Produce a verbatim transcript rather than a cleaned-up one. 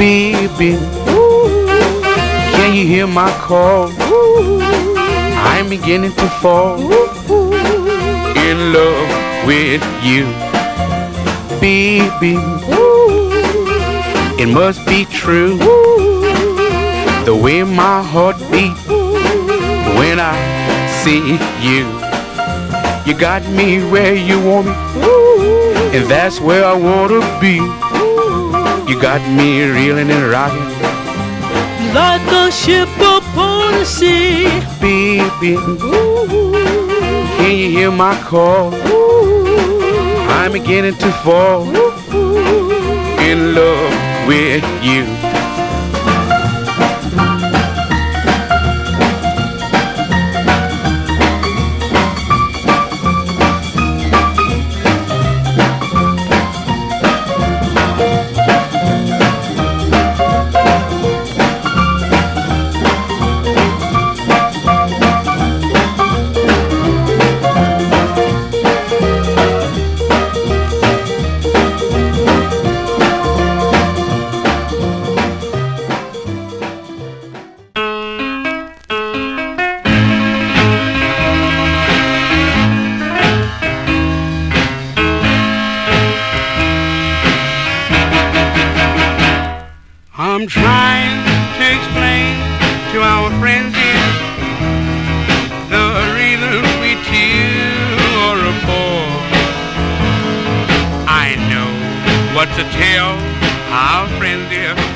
Baby, can you hear my call? I'm beginning to fall in love with you. Baby, it must be true, the way my heart beats when I see you. You got me where you want me, and that's where I wanna be. You got me reeling and rocking like a ship upon the sea. Baby, can you hear my call? I'm beginning to fall in love with you. I'm trying to explain to our friends here the reason we two are apart. I know what to tell our friends here.